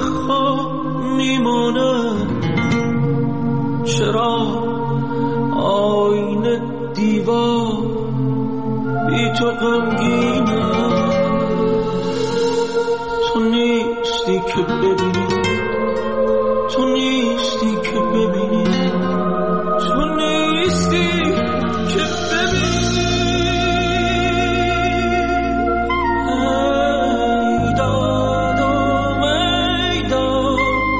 خواب میمانم، چرا آینه دیوار بی تو غمگینم. تو نیستی که ببینی، تو نیستی که ببینی، تو نیستی که ببینی. ای دادم ای دادم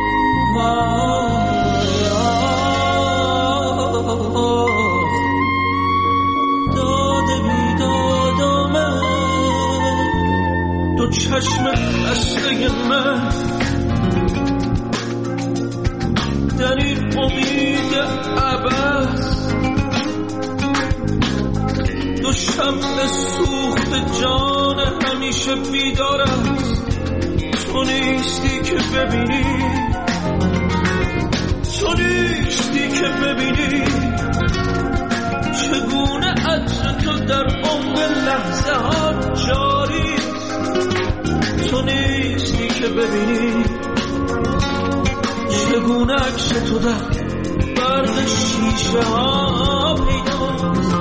داده بی دادم، دو چشم بسته من در این امید عبث، دو شمع سوخت جان همیشه بیدار است. تو نیستی که ببینی، تو نیستی که ببینی چگونه عطر تو در عمق لحظه ها جاری. تو نیستی که ببینی چگونه عکس تو در برق شیشه ها پیداست.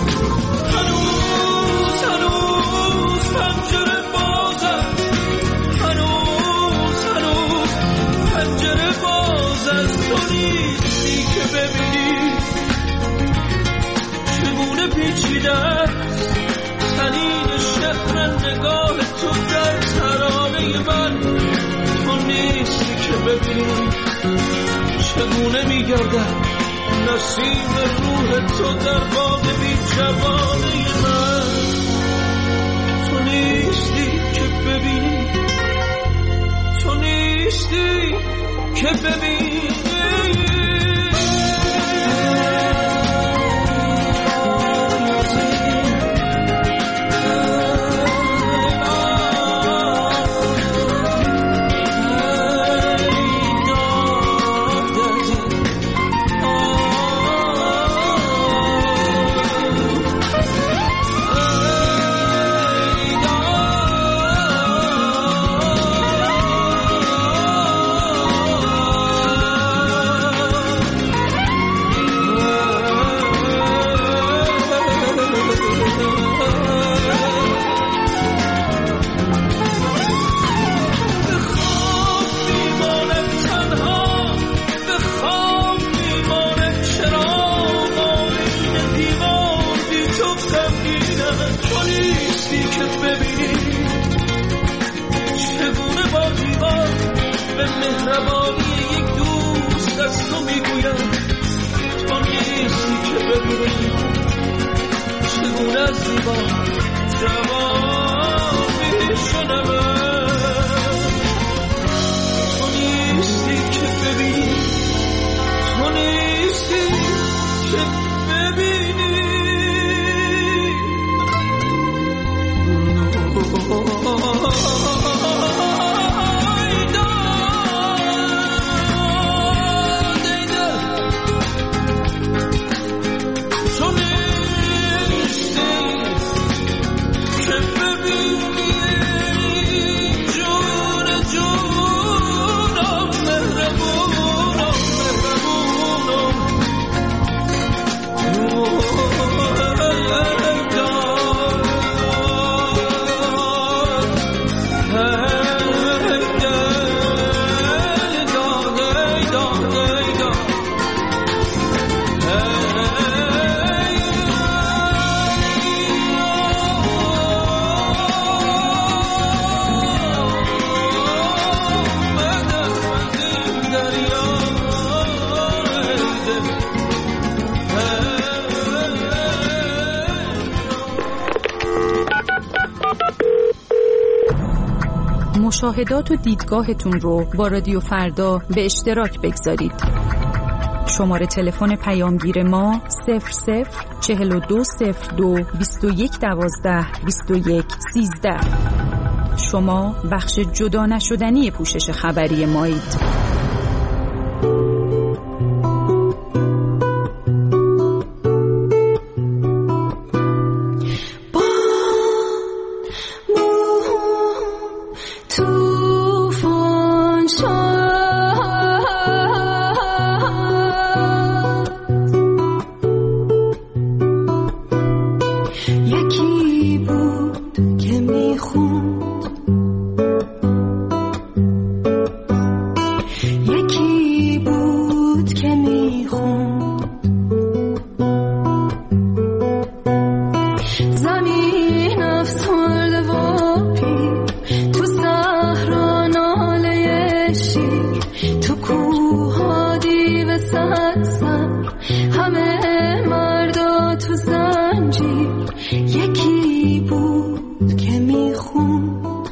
هنوز هنوز پنجره بازه، هنوز هنوز پنجره بازه. تو نیستی که ببینی چگونه پیچیده است طنین شعر نگاه تو در ترانه من. تو نیستی که ببینی چگونه میگردد نسیم روح تو در باغ بی جوانه من. تو نیستی که ببینی، تو نیستی که ببینی. مشاهدات و دیدگاهتون رو با رادیو فردا به اشتراک بگذارید. شماره تلفن پیامگیر ما 00420221122113. شما بخش جدا نشدنی پوشش خبری مایید. یکی بود که میخوند، یکی بود که میخوند، زمین افسرده و پیر، تو صحرا ناله شیر، تو کوها دیو صد سر، همه مردا تو زنجیر. یکی بود که میخوند،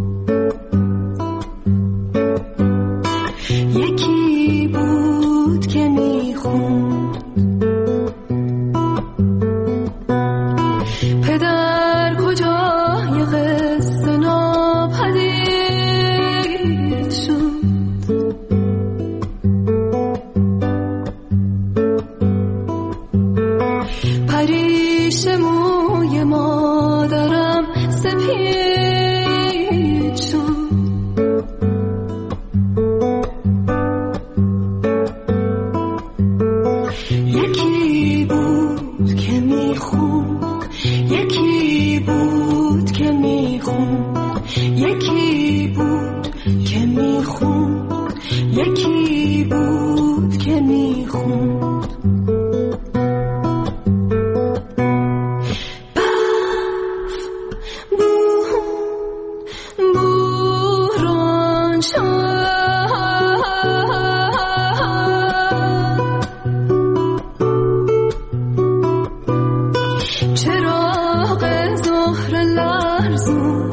یکی بود که میخوند. پدر کجای قصه ناپدید شد، پریش موی مادرم سپید شد. یکی بود که میخوند، یکی بود که میخوند، یکی بود که میخوند، یکی بود که میخوند. بوران چراغ ظهر لرزون،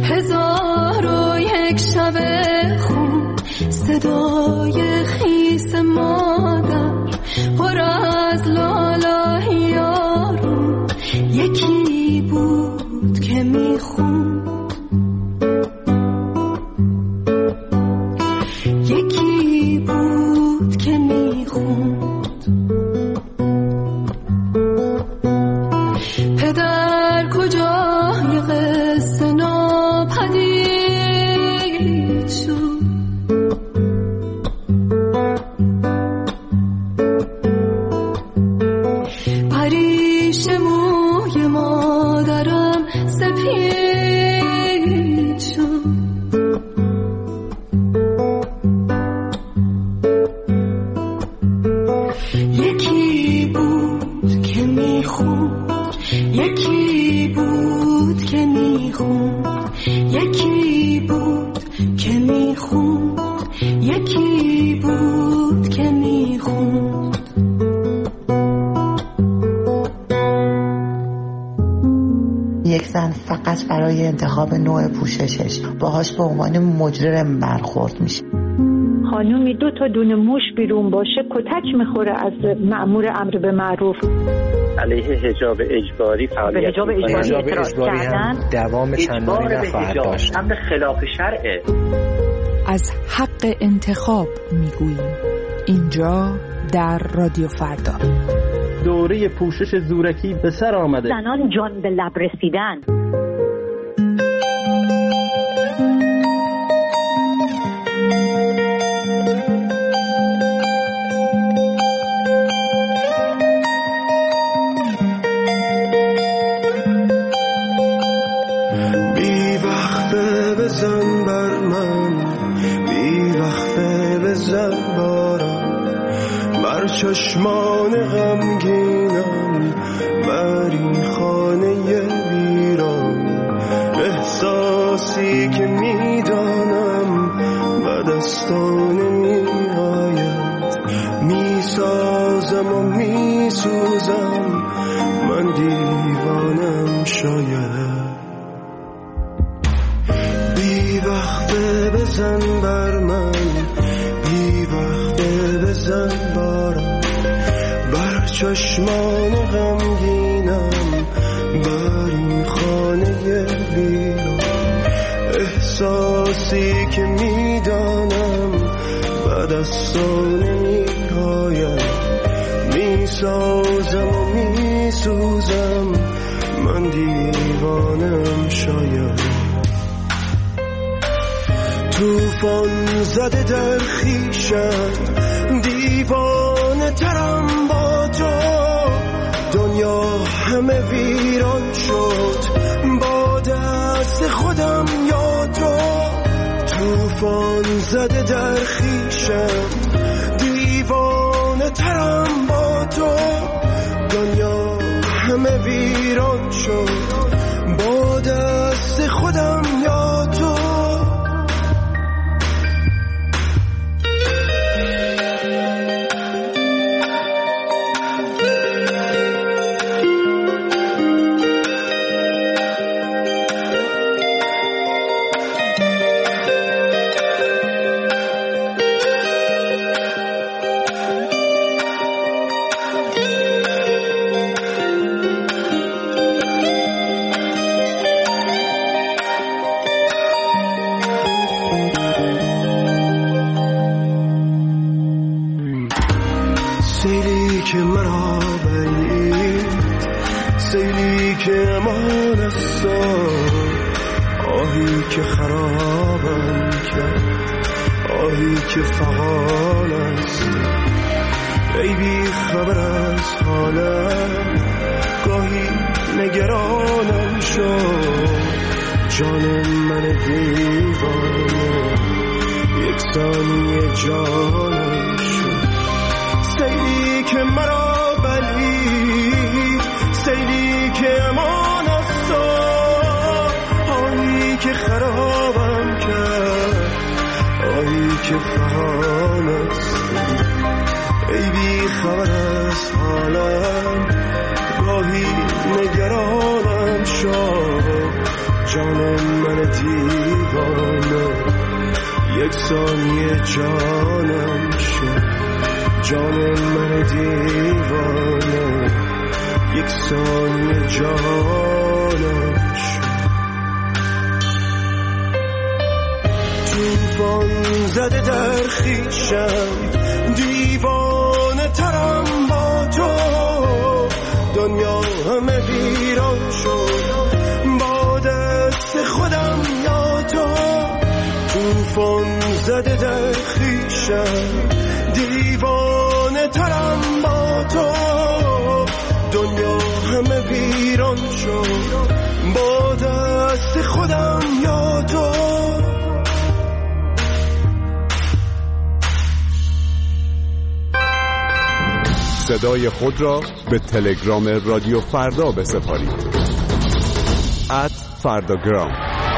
1001 شب خون، صدای خیس مادر پر از لاله یارون. یکی بود که میخوند، یکی بود که میخوند. پدر کجای قصه ناپدید شد، پریش موی مادرم سپید شد. یکی بود که میخوند، یکی بود که میخوند، یکی بود که میخوند، یکی بود که میخوند. یک زن فقط برای انتخاب نوع پوششش باهاش به عنوان مجرم برخورد میشه. خانومی 2 تا دونه موش بیرون باشه کتک میخوره از مأمور امر به معروف. علیه حجاب اجباری فعالیت حجاب اجباری هم دوام چندانی نخواهد داشت. امر خلاف شرعه. از حق انتخاب میگوییم اینجا در رادیو فردا. دوره پوشش زورکی به سر آمده. زنان جان به لب رسیدن. بی وقفه بزن بر من، بی وقفه بزن بارم، بر چشمان غمگینم، بر این خانه ویران. احساسی که میدانم به دستان میآید، میسازم و میسوزم، من دیوانم شاید. بی وقته بزن بر من، بی وقته بزن بارم، بر چشمان غمگینم، بر این خانه ویران. احساسی که میدانم به دستان میآید، میسازم و میسوزم، من دیوانم شاید. طوفان زده در خویشم، دیوانه ترم با تو. دنیا همه ویران شد با دست خودم یا تو. طوفان زده در خویشم، دیوانه ترم با تو. دنیا همه ویران شد با دست خودم یا تو. سیلی که مرا برید، سیلی که امان است، آهی که خرابم کرد، آهی که فغان است. ای بی خبر از حالم، گاهی نگرانم شد. جان من دیوانه یک ثانیه جانم شد. سیلی که مرا بلید، سیلی که امان است، آهی که خرابم کرد، آهی که فغان است. ای بی خبر از حالم، گاهی نگرانم شد. جان من دیوانه یک ثانیه جانم شد. جان من دیوانه یک ثانیه جانم شد. طوفان زده در خویشم، دیوانه ترم با تو. دنیا همه ویران شد با دست خودم یا تو. طوفان زده در خویشم، دیوانه ترم با تو. دنیا همه ویران شد با دست خودم یا تو. صدای خود را به تلگرام رادیو فردا بسپارید. @فرداگرام.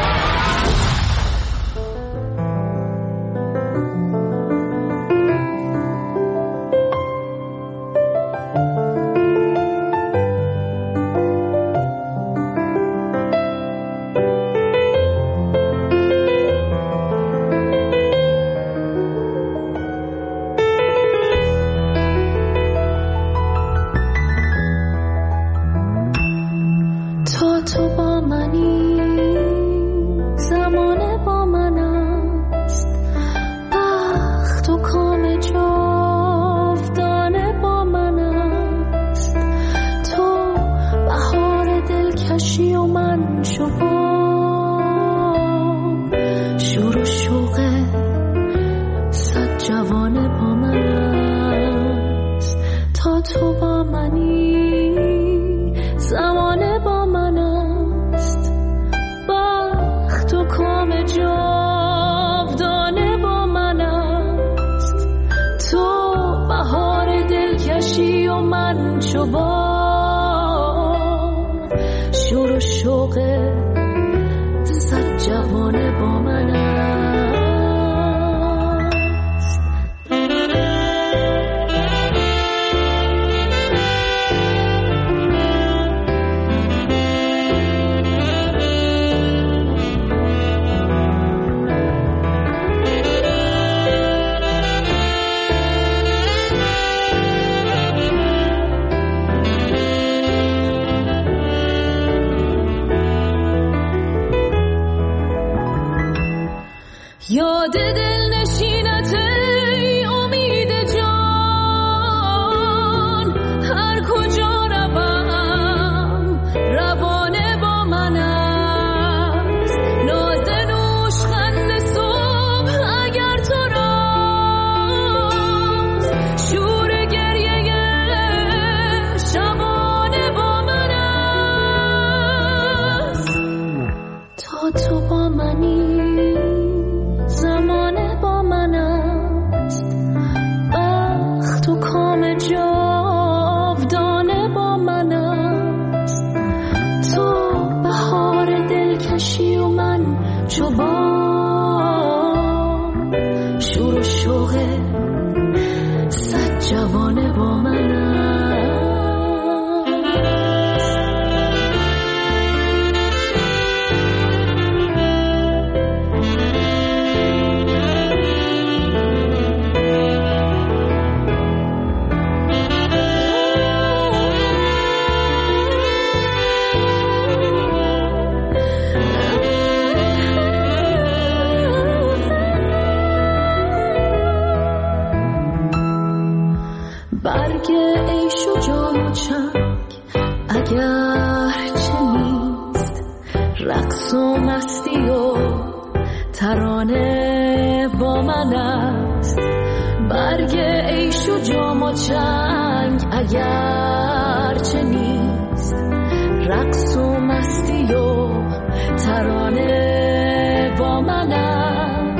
تو با منی، زمانه با من است، بخت و کام جاودانه با من است. تو بهار دلکشی و من شباب، شور و شوق صد جوانه با من است. تا تو با منی، زمانه با من است، بخت و کام جاودانه با من است. تو بهار دلکشی و من چوبان، شور و شوق صد جوانه با من است. شوق صد جوانه با من برگ عیش و جام و چنگ اگر چه نیست، رقص و مستی و ترانه با من است. برگ عیش و جام و چنگ اگر چه نیست، رقص و مستی و ترانه با من است.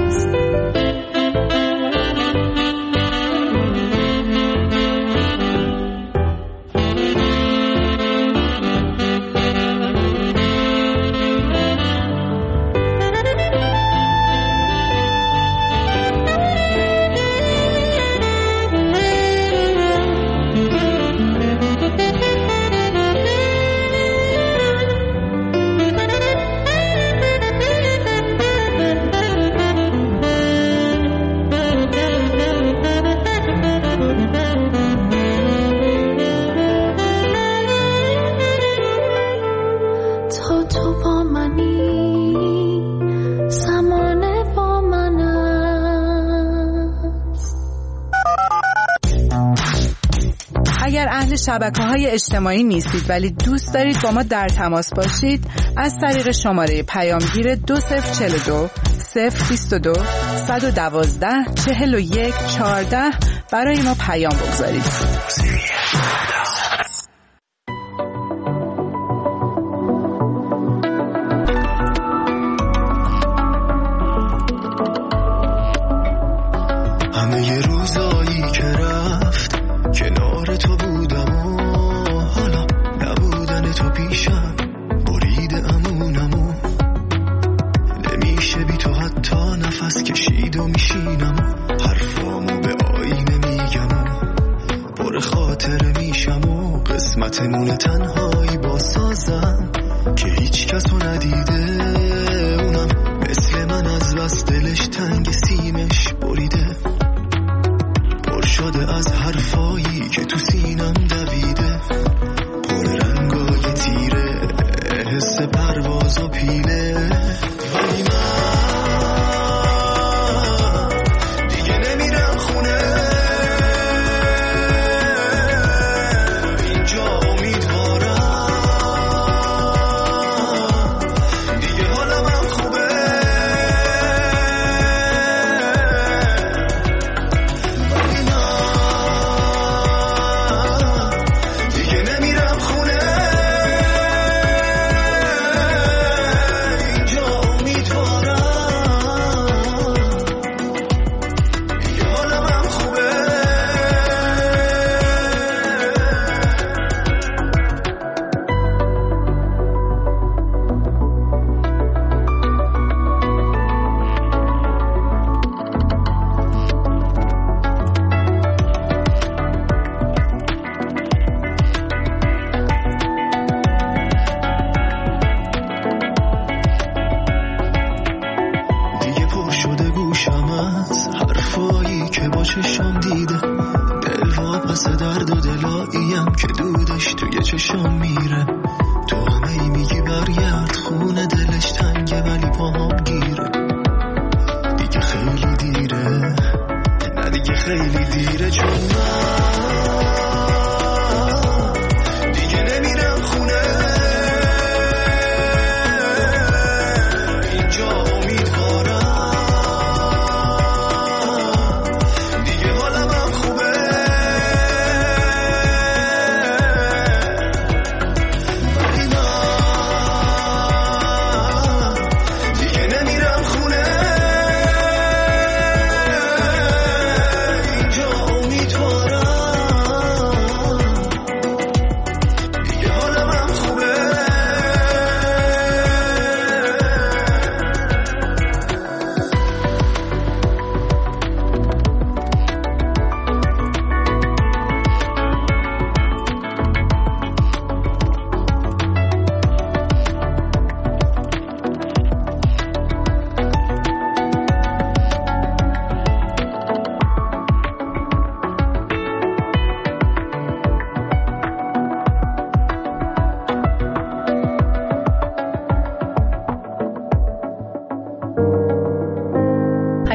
شبکه‌های اجتماعی نیستید ولی دوست دارید با ما در تماس باشید، از طریق شماره پیامگیر 2042 022 112 41 14 برای ما پیام بگذارید. همه روزایی که رفت کنار تو بودم و حالا نبودن تو پیشم برید امونمو، نمیشه بی تو حتی نفس کشید و میشینم و حرفامو به آینه میگم و پر خاطره میشم و قسمتمون تنهایی با سازم که هیچ کسو ندیده، اونم مثل من از بس دلش تنگ سینش بریده، پر شده از حرفایی که تو سینم دویده، پر رنگای تیره حس پرواز و پیله. ولی من دیگه نمیرم خونه، اینجا امیدوارم دیگه حالم هم خوبه. ولی من دیگه نمیرم خونه، اینجا امیدوارم دیگه حالم هم خوبه. دیگه پر شده گوشم از حرفایی که با چشم دیده، دل واپس درد و دلاییم که دودش توی چشم میره. تو همه میگی برگرد خونه، دلش تنگه ولی پاهم گیره. دیگه خیلی دیره، نه دیگه خیلی دیره، چون من دیگه نمیرم خونه، اینجا امیدوارم دیگه حالم هم خوبه. ولی من دیگه نمیرم خونه، اینجا امیدوارم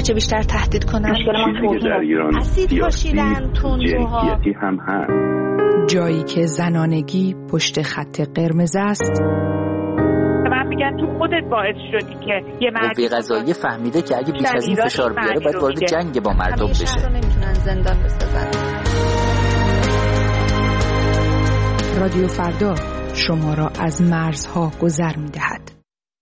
چه بیشتر تهدید کنن. مشکل ما توهین اسید پاشیدن، تندروها هم هست. جایی که زنانگی پشت خط قرمز است. من میگن تو خودت باعث شدی که یه مردی قضایی فهمیده که اگه بیش از این فشار بیاره باید وارد جنگ با مردم بشه. شهر رو نمیتونن زندان بسازن. رادیو فردا شما را از مرزها گذر می‌دهد.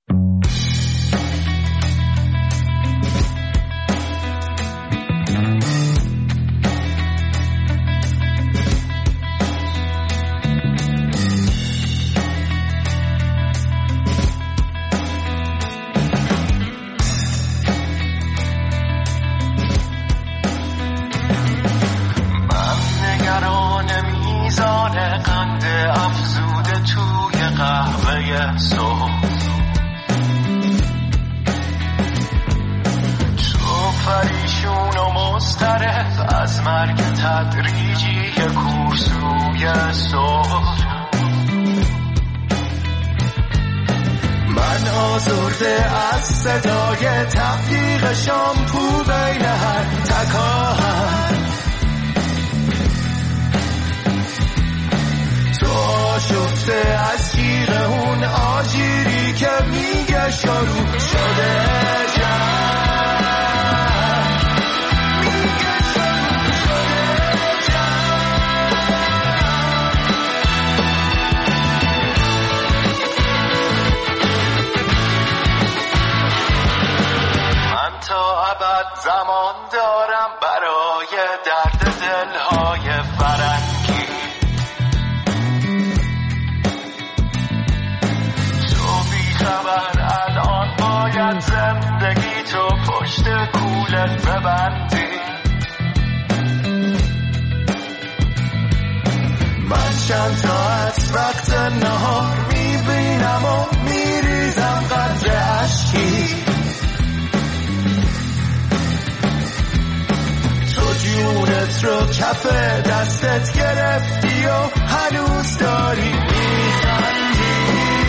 از مرگ تدریجی کورسوی صبح من آزرده از صدای تفریق شامپو بین هر تکاهن تو آشفته از جیغ اون آجیری که میگه شروع شده زمان دارم برای درد دلهای فرنگی تو بیخبر الان باید زندگی تو پشت کولت ببندی من چند تا از وقت نهار میبینم و میریزم قدر اشکی جونت رو کف دستت گرفتی و هنوز داری میخندی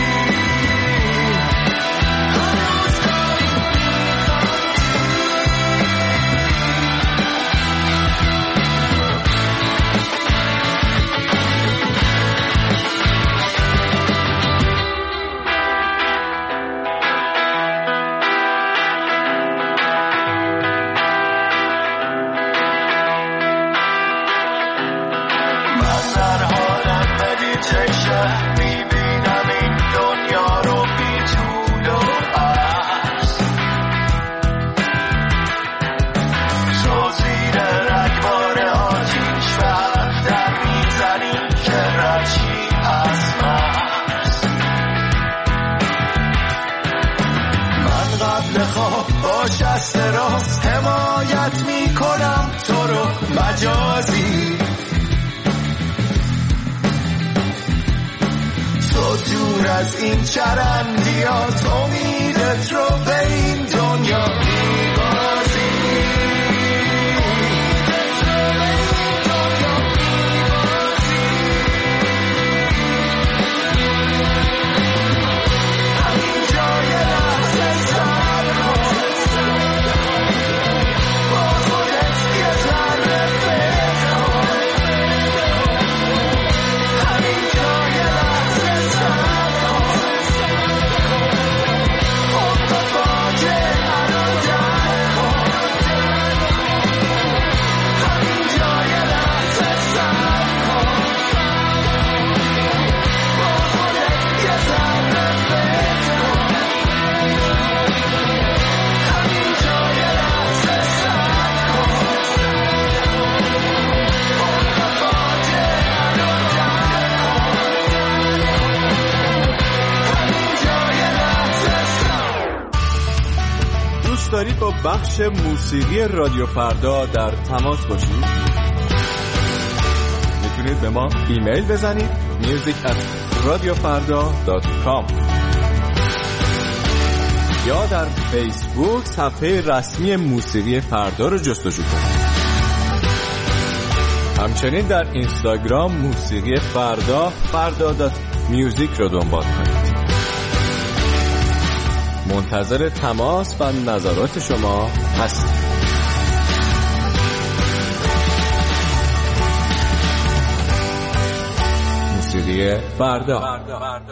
شست راست حمایت میکنم تو رو مجازی تو دور از این چرندیات امیدت رو به این دنیا میبازی دارید با بخش موسیقی رادیو فردا در تماس باشید؟ میتونید به ما ایمیل بزنید music@radiofarda.com یا در فیسبوک صفحه رسمی موسیقی فردا رو جستجو کنید. همچنین در اینستاگرام موسیقی فردا.music رو دنبال کنید. منتظر تماس و نظرات شما هستیم. موسیقی فردا.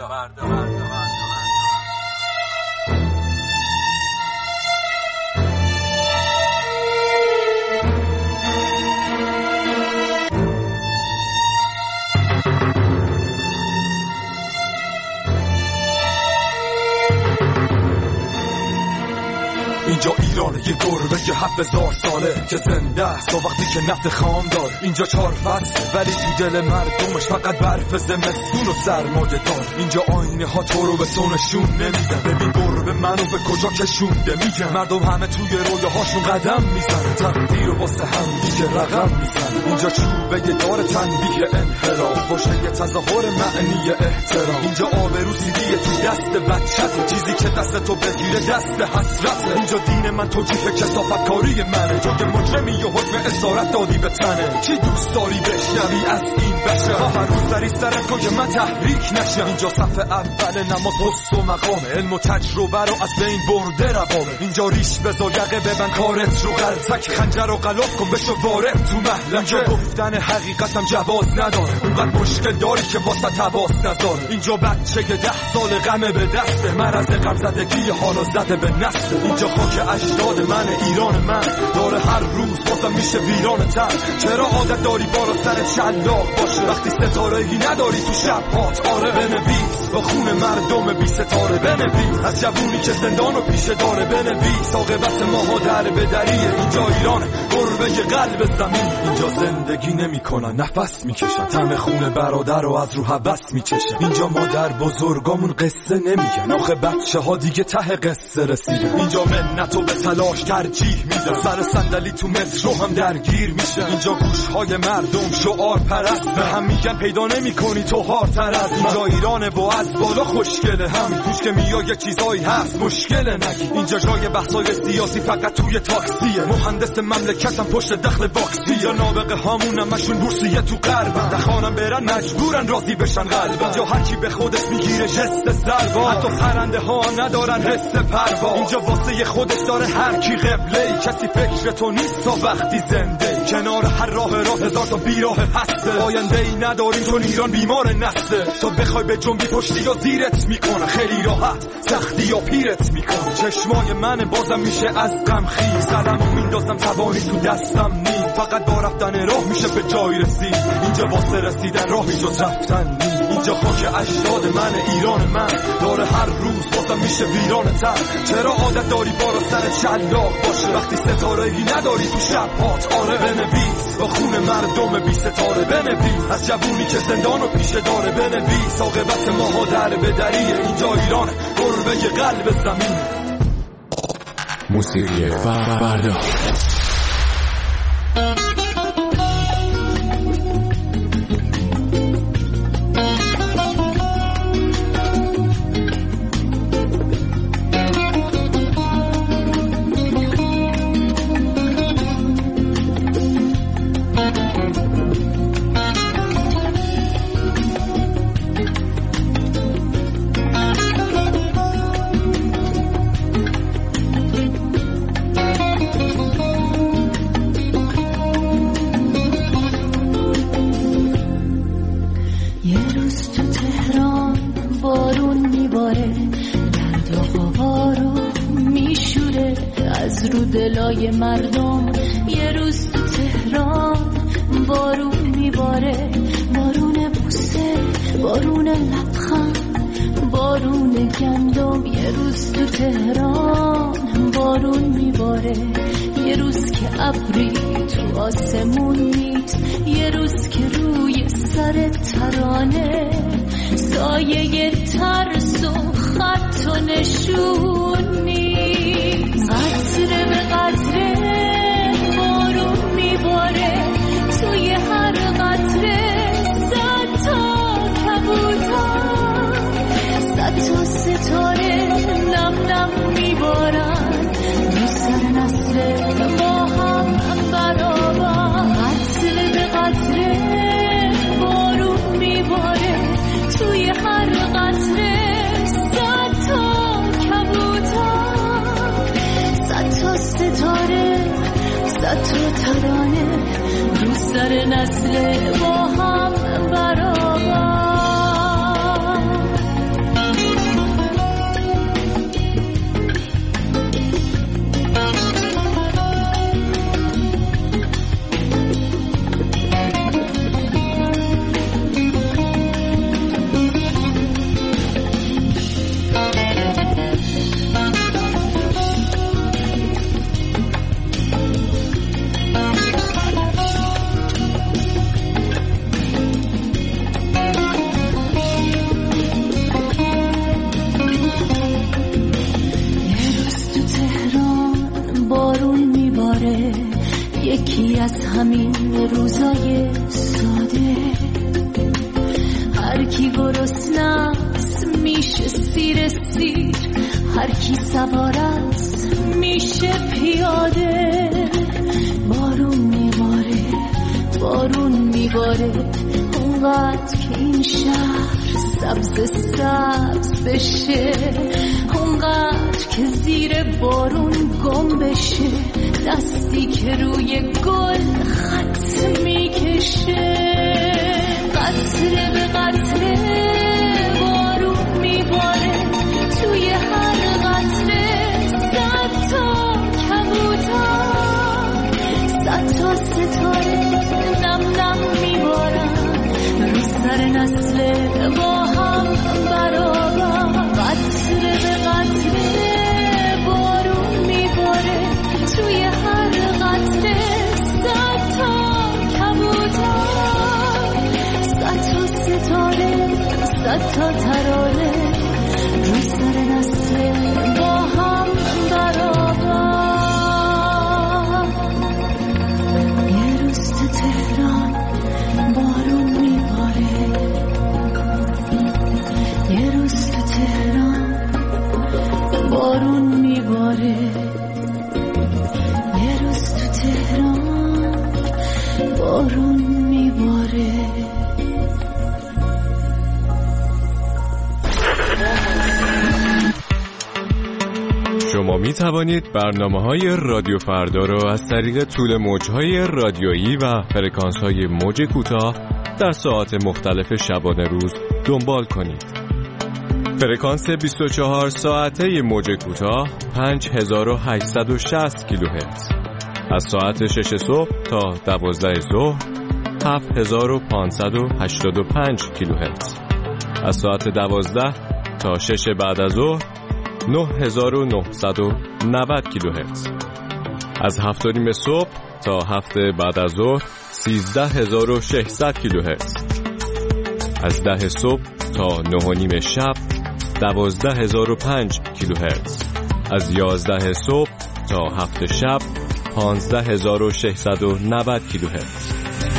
اینجا ایران یه گربه که 7000 ساله که زنده است و وقتی که نفت خام دار. اینجا 4 فصل ولی تو دل مردمش فقط برف زمستون و سرمایه دار. اینجا آینه ها تو رو به تو نشون نمیدن. ببین گربه منو به کجا کشونده میگن. مردم همه توی رویاهاشون قدم میزنن. تقدیر و واسه هم دیگه رقم میزنن. اینجا چوبه دار تنبیه انحراف باشه یه تظاهر معنی احترام. اینجا آبرو سیدیه تو دست بچته چیزی که دست تو بگیره دست حسرته. اینجا دین من توجیه کثافت کاری منه. تو که مجرمی و حکم اسارت دادی به تنه. چی دوست داری بشنوی از این بشه هر روز سری سرت کن که من تحریک نشم. اینجا صف اول نماز حس و مقامه. علم و تجربه رو از بین برده روامه. اینجا ریش بزا یقه ببند کارت رو غلطک. خنجر رو غلاف کن بشو وارد تو محلکه. گفتن حقیقتم جواز نداره. اونقدر مشکل داری که واسه تواس نذاره. اینجا بچه 10 سال غمه به دسته. مرض غم زدگی حالا زده به نسل. اینجا خاک اجداد من ایران من داره هر روز بازم میشه ویران تر. چرا عادت داری بالا سر شلاق باشه وقتی ستاره‌ای نداری تو شب هات؟ آره بنویس با خون مردم بی ستاره. بنویس از جوونی که زندان و پیشه داره. بنویس عاقبت ماها در بدریه. اینجا ایران گربه قلب زمین. اینجا زندگی نمیکنن نفس میکشن. طعم خون برادر رو از رو هوس میچشن. اینجا مادر بزرگامون قصه نمیگن. آخه بچه ها دیگه ته قصه رسیدن. اینجا منتو به تلاش ترجیح میدن. سر صندلی تو مترو هم درگیر میشن. اینجا گوشهای مردم شعار پرست به هم میگن پیدا نمیکنی تو هارتر از من. اینجا ایرانه و از بالا خوشگله هم توش که میای یه چیزایی هست مشکل نگی. اینجا جای بحثای سیاسی فقط توی تاکسیه. مهندس مملکتم پشت دخل واکسی. یا نابغه هامون همشون بورسیه تو غربن. دخانم برن مجبورن راضی بشن قلبن. اینجا هر کی به خودش میگیره جست سربا. حتی پرنده ها ندارن حس پروا. اینجا واسه خودش داره هر کی قبله. کسی فکر تو نیست تا وقتی زنده. کنار هر راه هزار تا بیراه هسته. آینده ای نداریم چون ایران بیمار نسته. تو بخوای به جنبی پشتی یا زیرت میکنه. خیلی راحت سختی یا پیرت میکنه. چشمای من بازم میشه از غم خیز. قلمو میندازم توانی تو دستم نیم. فقط با رفتن راه میشه به جای رسید. اینجا واسه رسیدن راهی جز رفتن نیم. اینجا خاک اجداد من ایران من داره هر روز بازم میشه ویران تر. چرا عادت داری بالا سر شلاق باشه وقتی ستاره‌ای نداری تو شب هات؟ آره بنویس با خون مردم بی ستاره. بنویس از جوونی که زندان و پیشه داره. بنویس عاقبت ماها در بدریه. اینجا ایران گربه قلب زمین. موسیقی فردا. دلای مردم یه روز تو تهران بارون میباره. بارون بوسه، بارون لبخند، بارون گندم. یه روز تو تهران بارون میباره. یه روز که ابری تو آسمون نیست. یه روز که روی سر ترانه سایه ترس و خط و نشون نیست. قطره به قطره بارون میباره. توی هر قطره 100 تا کبوتر، 100 تا ستاره نم نم میبارن رو سر نسل با هم برابر. قطره به قطره بارون میباره. توی هر قطره 100 تا کبوتر، 100 تا ستاره، 100 تا ترانه رو سر نسل با هم برابر. این روزای ساده هر کی گرسنه‌ست میشه سیر سیر، هر کی سوار است میشه پیاده. بارون میباره بارون میباره اونقدر که این شهر سبز سبز بشه، اونقدر که زیر بارون گم بشه، دستی که روی گل خط میکشه. قطره به قطره بارون میباره، توی هر قطره 100 تا کبوتر، 100 تا ستاره نم نم میبارن رو سر نسل با هم برابر. قطره به قطره بارون میباره، توی هر قطره 100 تا کبوتر، 100 تا ستاره 100 تا ترانه رو سر نسل با هم برابر. یه روز تو تهران بارون میباره، یه روز تو تهران بارون میباره، یه روز تو تهران بارون میباره. شما می توانید برنامه‌های رادیو فردا را از طریق طول موج‌های رادیویی و فرکانس‌های موج کوتاه در ساعات مختلف شبانه روز دنبال کنید. فرکانس 24 ساعته موج کوتاه 5860 کیلوهرتز، از ساعت 6 صبح تا 12 ظهر 7585 کیلوهرتز، از ساعت 12 تا 6 بعد از ظهر 9990 کیلوهرتز، از 7:30 صبح تا 7 بعد از ظهر 13600 کیلوهرتز، از 10 صبح تا 9:30 شب 12005 کیلوهرتز، از 11 صبح تا 7 شب 15690 کیلوهرتز.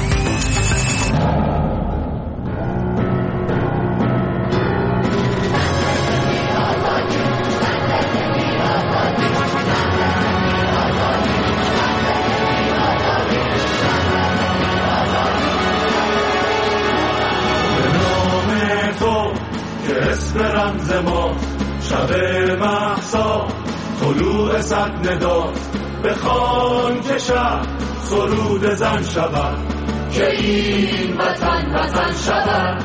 رمز ما شب مهسا طلوع صد ندا، بخوان که شب سرود زن شود، که این وطن وطن شود.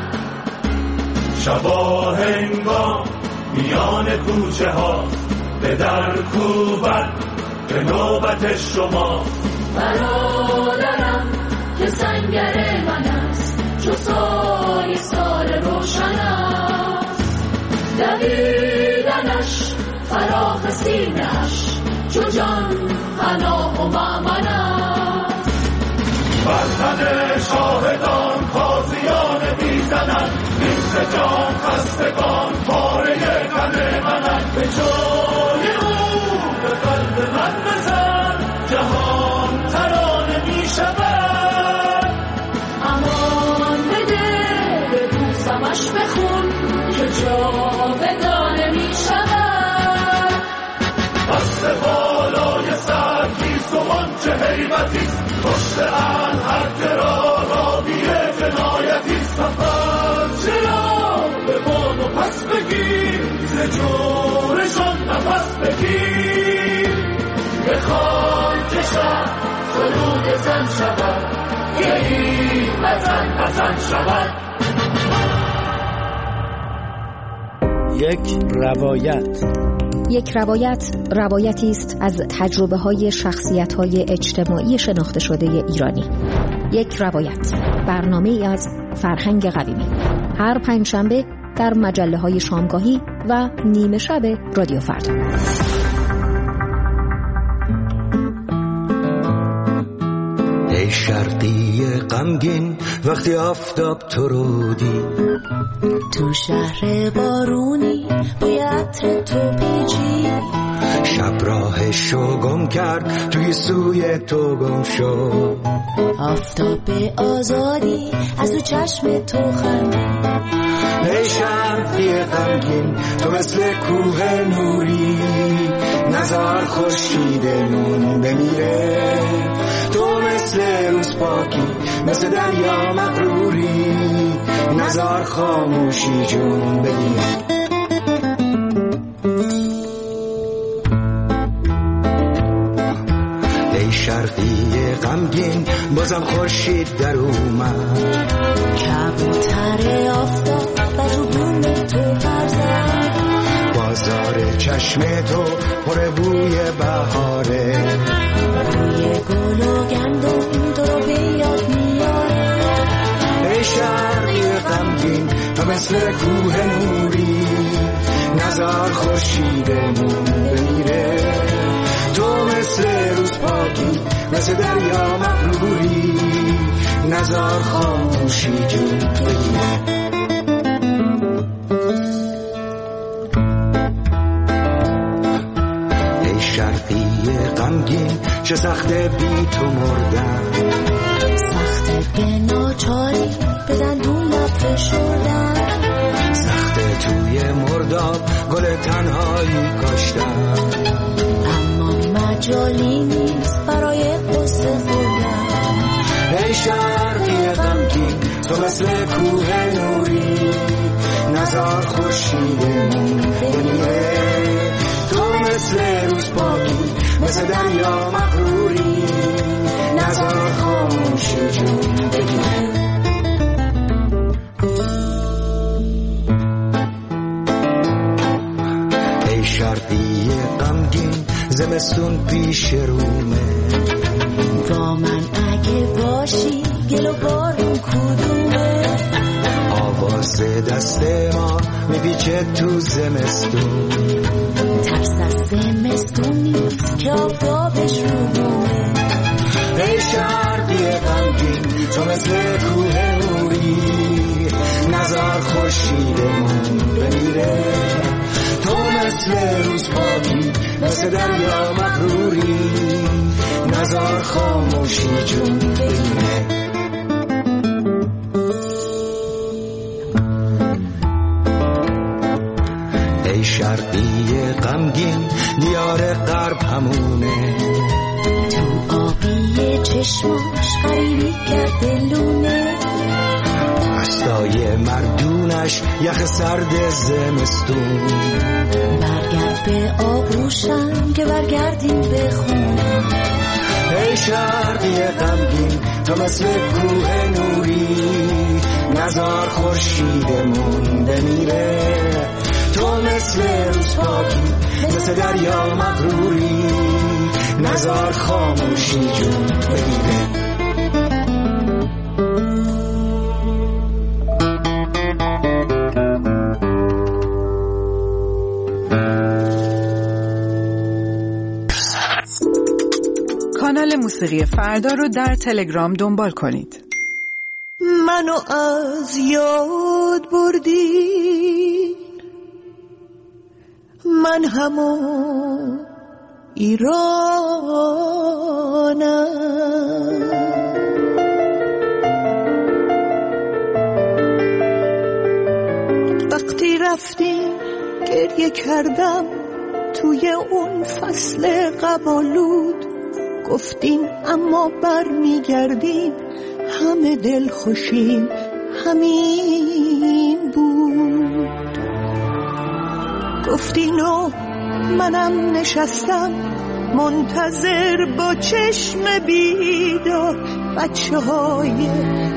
شبا هنگام میان کوچه ها به در کوبت به نوبت شما. برادرم که سنگر من است، چو سای سال روشن است، دویدنش فراخ سینه‌اش چو جان پناه و مأمن است. بر تن شاهدان تازیان میزنند، این ز جان خستگان پاره تن منند. به جای او به قلب من بزن، جهان ترانه میشود. امان بده ببوسمش بخون، که جاودانه میشود. دست بالای سر کیست و آنچه حیبتیست، پشت هر کرا راوی جنایتیست. سفر چرا به بان و پس بگیر، ز جورشان نفس بگیر. بخوان که شب سرود زن شود، که این وطن وطن شود. یک روایت روایتی است از تجربه‌های شخصیت‌های اجتماعی شناخته شده ایرانی. یک روایت، برنامه‌ای از فرهنگ قویمی، هر پنجشنبه در مجله‌های شامگاهی و نیمه شب رادیو فردا. ای شرقی غمگین وقتی آفتاب تو رو دید، تو شهر بارونی بوی عطر تو پیچید، شب راهشو گم کرد توی سوی تو گم شد. آفتاب آزادی از تو چشم تو خندید. ای شرقی غمگین تو مثل کوه نوری، نزار خورشیدمون بمیره. تو مثل روز پاکی مثل دریا مغروری، نزار خاموشی جون بگیره. ای شرقی غمگین بازم خورشید در اومد، کبوتر آفتاب و تو بوم تو پرزد. بازار چشم تو پر بوی بهاره، بوی گل و گندم تو رو به یاد میاره. ای شرقی غمگین تو مثل کوه نوری، نزار خورشیدمون بمیره. تو مثل روز پاکی مثل دریا مغروری، نزار خاموشی جون بگیره. ای شرقی غمگین چه سخته بی تو مردن، سخته به ناچاری به دندون لب فشردن. سخته توی مرداب گل تنهایی کاشتن، اما مجالی نیست برای قصه خوردن. ای شرقی غمگین تو مثل کوه نوری، نزار خورشیدمون بمیره. تو مثل روز پاکی مثل دریا مغروری، نزار خاموشی جون بگیره. ای شرقی غمگین زمستون پیش رومه، با من اگه باشی گل و بارون کدومه. آواز دست ما میپیچه تو زمستون، ترس از زمستون نیست که آفتابش رو بومه. ای شرقی غمگین تو مثل کوه نوری، نزار خورشیدمون بمیره. تو مثل روز پاکی مثل دریا مغروری، نزار خاموشی جون بگیره. ای شرقی غمگین دیار غرب همونه، تو آبی چشماش غریبی کرده لونه. دستای مردونش یخ سرد زمستون، برگرد به آغوشم که برگردیم به خونه. ای شرقی غمگین تو مثل کوه نوری، نزار خورشیدمون بمیره. تو مثل روز پاکی مثل دریا مغروری، نزار خاموشی جون بگیره. کانال موسیقی فردا رو در تلگرام دنبال کنید. منو از یاد بردی، من همون ایرانم. وقتی رفتی گریه کردم توی اون فصل قبالود، گفتین اما بر میگردیم همه دل خوشیم همین بود. گفتین و منم نشستم منتظر با چشم بیدار، بچه های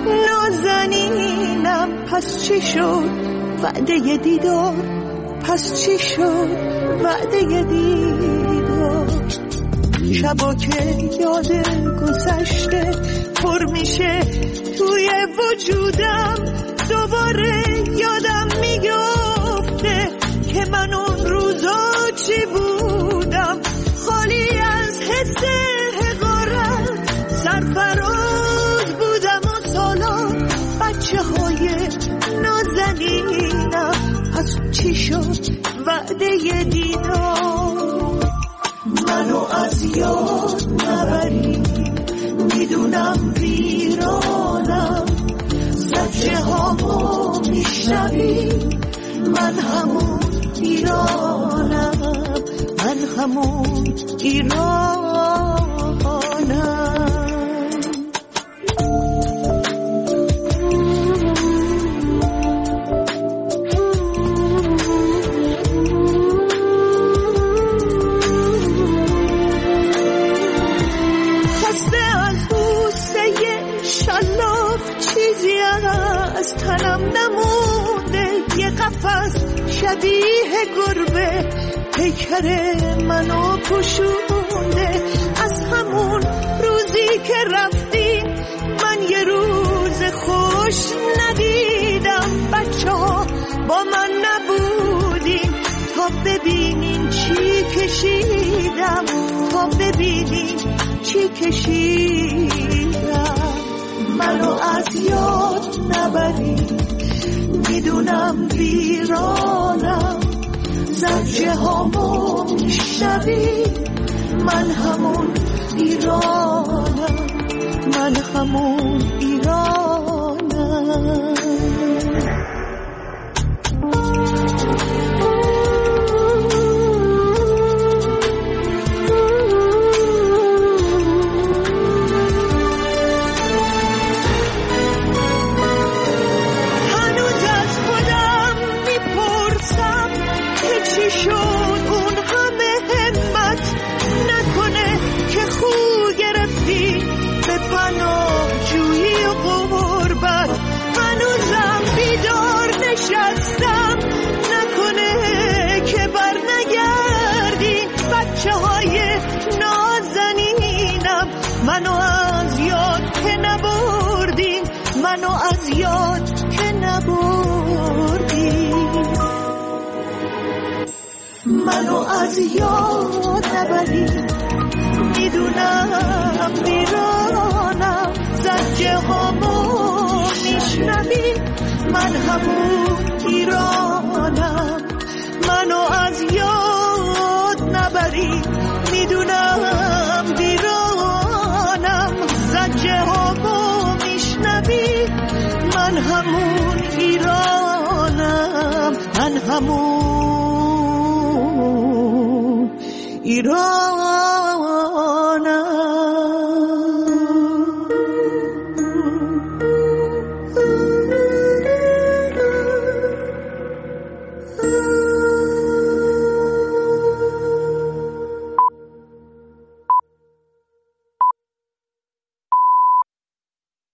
نازنینم پس چی شد وعده دیدار، پس چی شد وعده دیدار. شبا که یاد گذشته پر میشه توی وجودم، دوباره یادم میگفته که من اون روزا چی بودم، خالی از حس حقارت سرفراز بودم و سالا بچه های نازنینم، پس چی شد وعده دیدار. همون ایرانم. چیزی از تنم نمونده، یه قفس شبیه گربه پیکر منو پوشونده. از همون روزی که رفتی من یه روز خوش ندیدم. بچه ها با من نبودیم تا ببینیم چی کشیدم، تا ببینیم چی کشیدم. منو از یاد نبری، میدونم ویرانم. زجه هامو میشنوی، من همون ایرانم، من همون ایرانم. منو از یاد که نبردیم، منو از یاد که نبردیم. منو از یاد نبریم، میدونم ویرانم. زجه هامو میشنوی، من همون ایرانم. منو از یاد نبریم، میدونم ویرانم. زجه هامو میشنوی، من همون ایرانم، من همون ایران.